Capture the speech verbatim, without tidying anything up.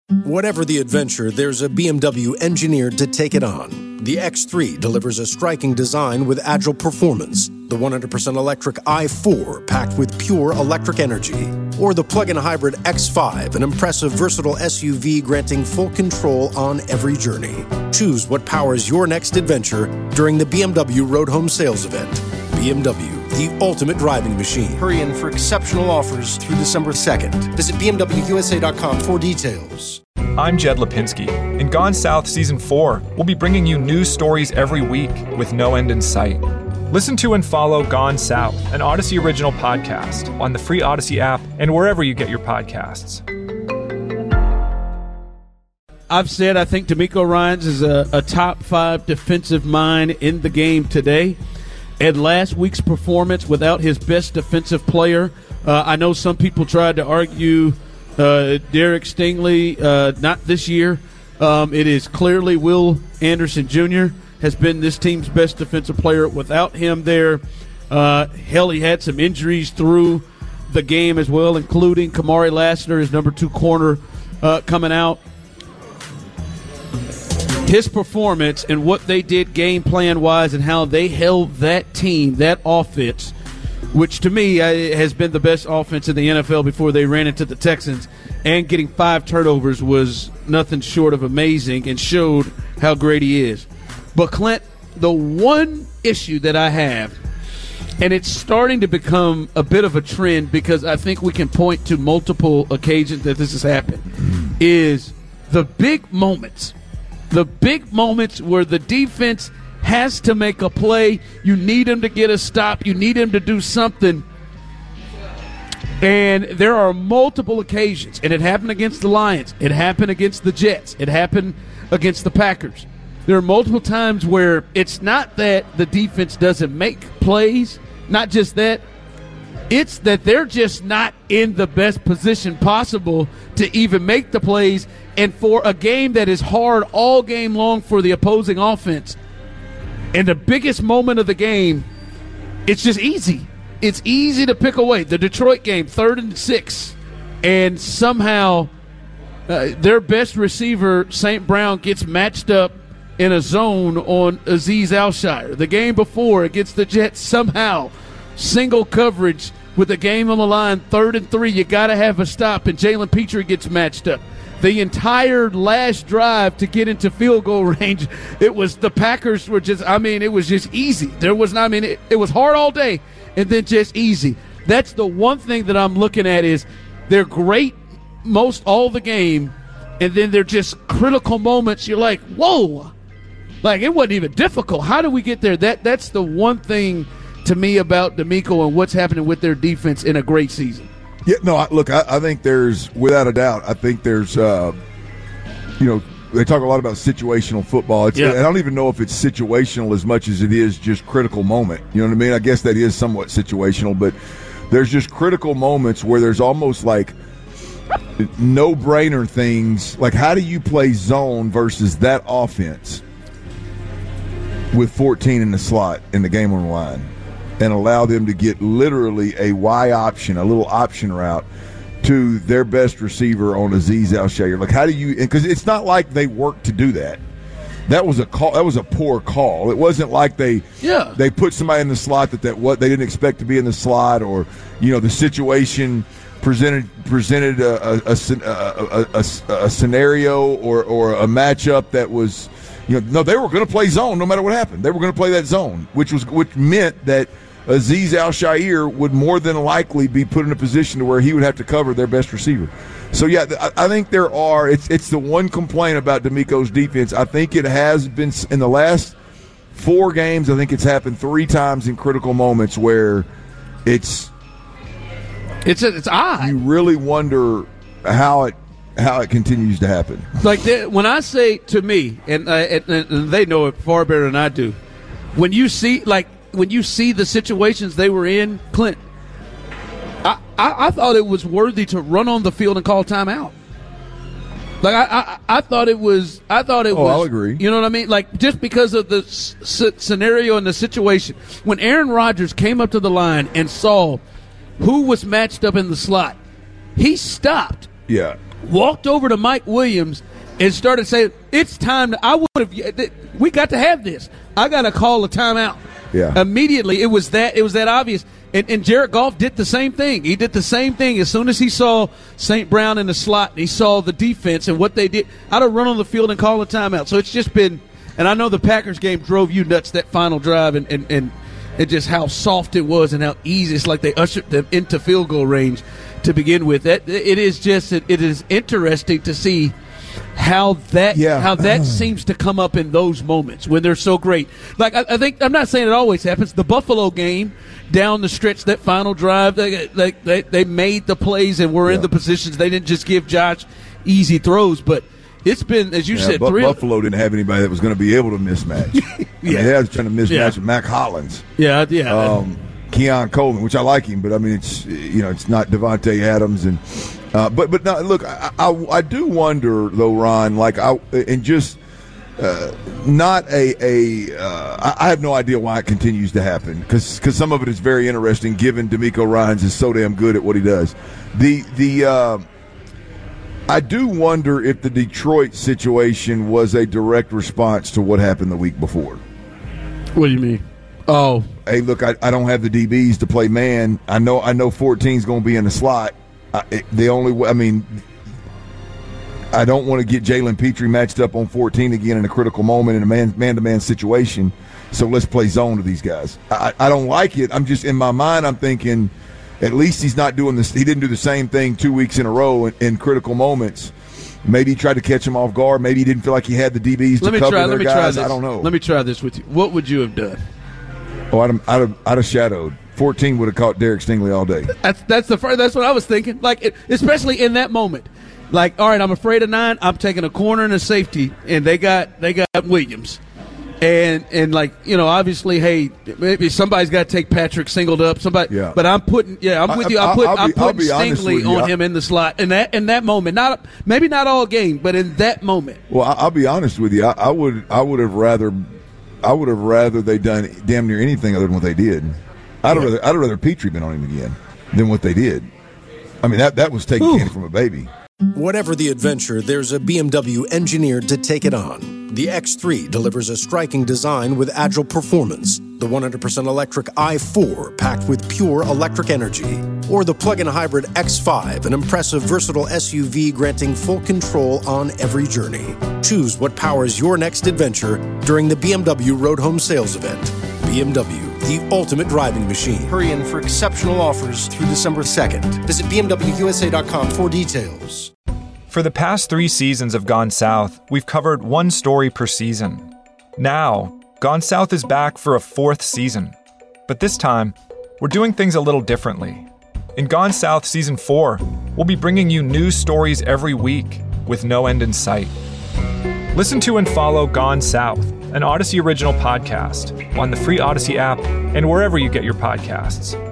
Whatever the adventure, there's a B M W engineered to take it on. The X three delivers a striking design with agile performance. The one hundred percent electric i four packed with pure electric energy. Or the plug-in hybrid X five, an impressive versatile S U V granting full control on every journey. Choose what powers your next adventure during the B M W Road Home Sales Event. B M W, the ultimate driving machine. Hurry in for exceptional offers through December second. Visit B M W U S A dot com for details. I'm Jed Lipinski. In Gone South Season four, we'll be bringing you news stories every week with no end in sight. Listen to and follow Gone South, an Odyssey original podcast, on the free Odyssey app and wherever you get your podcasts. I've said I think D'Amico Ryans is a, a top five defensive mind in the game today. And last week's performance without his best defensive player, uh, I know some people tried to argue uh, Derek Stingley, uh, not this year. Um, it is clearly Will Anderson Junior has been this team's best defensive player. Without him there, uh, hell, he had some injuries through the game as well, including Kamari Lassiter, his number two corner, uh, coming out. His performance and what they did game plan-wise and how they held that team, that offense, which to me uh, has been the best offense in the N F L before they ran into the Texans, and getting five turnovers was nothing short of amazing and showed how great he is. But, Clint, the one issue that I have, and it's starting to become a bit of a trend because I think we can point to multiple occasions that this has happened, is the big moments. The big moments where the defense has to make a play. You need them to get a stop. You need them to do something. And there are multiple occasions, and it happened against the Lions. It happened against the Jets. It happened against the Packers. There are multiple times where it's not that the defense doesn't make plays, not just that. It's that they're just not in the best position possible to even make the plays. And for a game that is hard all game long for the opposing offense, and the biggest moment of the game, it's just easy. It's easy to pick away. The Detroit game, third and six, and somehow uh, their best receiver, Saint Brown, gets matched up in a zone on Azeez Al-Shaair. The game before against the Jets, somehow single coverage with the game on the line, third and three, you got to have a stop, and Jalen Petrie gets matched up. The entire last drive to get into field goal range, it was the Packers were just, I mean, it was just easy. There was not, I mean, it, it was hard all day and then just easy. That's the one thing that I'm looking at is they're great most all the game, and then they're just critical moments. You're like, whoa, like it wasn't even difficult. How did we get there? That That's the one thing to me about D'Amico and what's happening with their defense in a great season. Yeah, no, I, look, I, I think there's, without a doubt, I think there's, uh, you know, they talk a lot about situational football. It's, yeah. I don't even know if it's situational as much as it is just critical moment. You know what I mean? I guess that is somewhat situational, but there's just critical moments where there's almost like no-brainer things. Like, how do you play zone versus that offense with fourteen in the slot in the game on the line and allow them to get literally a Y option, a little option route to their best receiver on Azeez Al-Shaair? Like, how do you – because it's not like they worked to do that. That was a call. That was a poor call. It wasn't like they yeah. they put somebody in the slot that, that what they didn't expect to be in the slot, or, you know, the situation presented presented a, a, a, a, a, a scenario or, or a matchup that was – you know, no, they were going to play zone no matter what happened. They were going to play that zone, which was which meant that Azeez Al-Shaair would more than likely be put in a position to where he would have to cover their best receiver. So, yeah, I think there are it's, – it's the one complaint about D'Amico's defense. I think it has been – in the last four games, I think it's happened three times in critical moments where it's – It's it's odd. You really wonder how it – how it continues to happen. Like the, when I say to me, and, uh, and, and they know it far better than I do, when you see like when you see the situations they were in, Clint, I, I, I thought it was worthy to run on the field and call timeout. Like I, I, I thought it was. I thought it oh, was. I'll agree. You know what I mean? Like just because of the s- scenario and the situation, when Aaron Rodgers came up to the line and saw who was matched up in the slot, he stopped. Yeah. walked over to Mike Williams and started saying, it's time to, I would have, we got to have this. I got to call a timeout. Yeah. Immediately, it was that, it was that obvious. And, and Jared Goff did the same thing. He did the same thing. As soon as he saw Saint Brown in the slot, and he saw the defense and what they did, I'd have run on the field and call a timeout. So it's just been, and I know the Packers game drove you nuts, that final drive, and, and, and, and just how soft it was and how easy. It's like they ushered them into field goal range to begin with. That it is just, it, it is interesting to see how that yeah. how that seems to come up in those moments when they're so great. Like I, I think I'm not saying it always happens. The Buffalo game down the stretch, that final drive, they they they, they made the plays and were yeah. in the positions. They didn't just give Josh easy throws, but it's been, as you yeah, said, but three. Buffalo didn't have anybody that was going to be able to mismatch. yeah, I mean, they was trying to mismatch Yeah. with Mac Hollins. Yeah, yeah. Um, Keon Coleman, which I like him, but I mean, it's you know, it's not Devontae Adams, and uh, but but no, look, I, I I do wonder though, Ron, like I and just uh, not a a uh, I have no idea why it continues to happen because because some of it is very interesting, given DeMeco Ryans is so damn good at what he does. The the uh, I do wonder if the Detroit situation was a direct response to what happened the week before. What do you mean? Oh, hey, look, I, I don't have the D Bs to play man. I know I know fourteen is going to be in the slot. I, it, the only way, I mean, I don't want to get Jalen Petrie matched up on fourteen again in a critical moment in a man man to man situation. So let's play zone to these guys. I, I don't like it. I'm just in my mind. I'm thinking, at least he's not doing this. He didn't do the same thing two weeks in a row in, in critical moments. Maybe he tried to catch him off guard. Maybe he didn't feel like he had the D Bs let to me cover try. their Let me guys. try this. I don't know. Let me try this with you. What would you have done? Oh, I'd have, I'd have, I'd have shadowed. fourteen would have caught Derek Stingley all day. That's that's the first, that's what I was thinking. Like it, especially in that moment. Like, all right, I'm afraid of nine. I'm taking a corner and a safety, and they got they got Williams, and and like you know, obviously, hey, maybe somebody's got to take Patrick singled up. Somebody, yeah. But I'm putting, yeah, I'm with I, you. I'm I, putting, I'll I'm be, I'll putting be honest with Stingley you. on I, him in the slot in that in that moment. Not maybe not all game, but in that moment. Well, I, I'll be honest with you. I, I would I would have rather I would have rather they done damn near anything other than what they did. I'd yeah. rather I'd rather Petrie been on him again than what they did. I mean that that was taking Ooh. candy from a baby. Whatever the adventure, there's a B M W engineered to take it on. The X three delivers a striking design with agile performance. The one hundred percent electric i four packed with pure electric energy. Or the plug-in hybrid X five, an impressive versatile S U V granting full control on every journey. Choose what powers your next adventure during the B M W Road Home Sales Event. B M W, the ultimate driving machine. Hurry in for exceptional offers through December second. Visit B M W U S A dot com for details. For the past three seasons of Gone South, we've covered one story per season. Now, Gone South is back for a fourth season. But this time, we're doing things a little differently. In Gone South Season four, we'll be bringing you news stories every week with no end in sight. Listen to and follow Gone South, an Odyssey original podcast, on the free Odyssey app and wherever you get your podcasts.